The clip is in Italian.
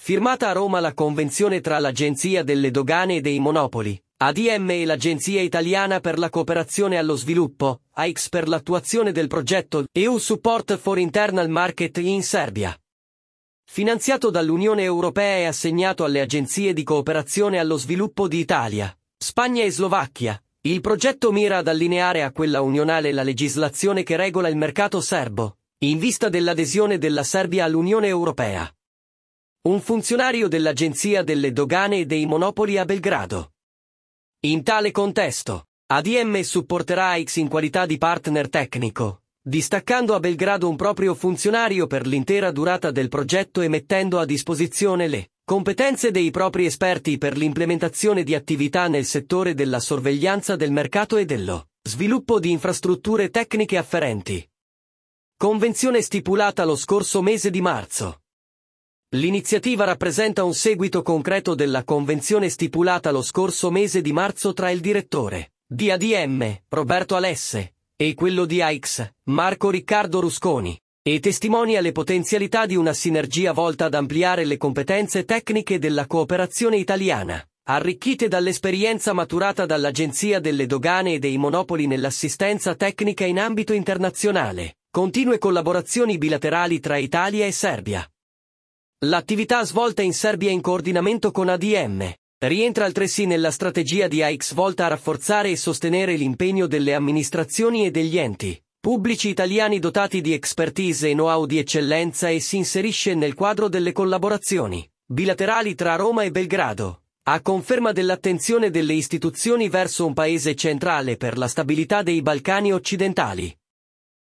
Firmata a Roma la convenzione tra l'Agenzia delle Dogane e dei Monopoli, ADM, e l'Agenzia Italiana per la Cooperazione allo Sviluppo, AICS, per l'attuazione del progetto EU Support for Internal Market in Serbia. Finanziato dall'Unione Europea e assegnato alle agenzie di cooperazione allo sviluppo di Italia, Spagna e Slovacchia, il progetto mira ad allineare a quella unionale la legislazione che regola il mercato serbo, in vista dell'adesione della Serbia all'Unione Europea. Un funzionario dell'Agenzia delle Dogane e dei Monopoli a Belgrado. In tale contesto, ADM supporterà AICS in qualità di partner tecnico, distaccando a Belgrado un proprio funzionario per l'intera durata del progetto e mettendo a disposizione le competenze dei propri esperti per l'implementazione di attività nel settore della sorveglianza del mercato e dello sviluppo di infrastrutture tecniche afferenti. Convenzione stipulata lo scorso mese di marzo. L'iniziativa rappresenta un seguito concreto della convenzione stipulata lo scorso mese di marzo tra il direttore di ADM, Roberto Alesse, e quello di AICS, Marco Riccardo Rusconi, e testimonia le potenzialità di una sinergia volta ad ampliare le competenze tecniche della cooperazione italiana, arricchite dall'esperienza maturata dall'Agenzia delle Dogane e dei Monopoli nell'assistenza tecnica in ambito internazionale, continue collaborazioni bilaterali tra Italia e Serbia. L'attività svolta in Serbia in coordinamento con ADM rientra altresì nella strategia di AICS volta a rafforzare e sostenere l'impegno delle amministrazioni e degli enti pubblici italiani dotati di expertise e know-how di eccellenza e si inserisce nel quadro delle collaborazioni bilaterali tra Roma e Belgrado, a conferma dell'attenzione delle istituzioni verso un paese centrale per la stabilità dei Balcani occidentali.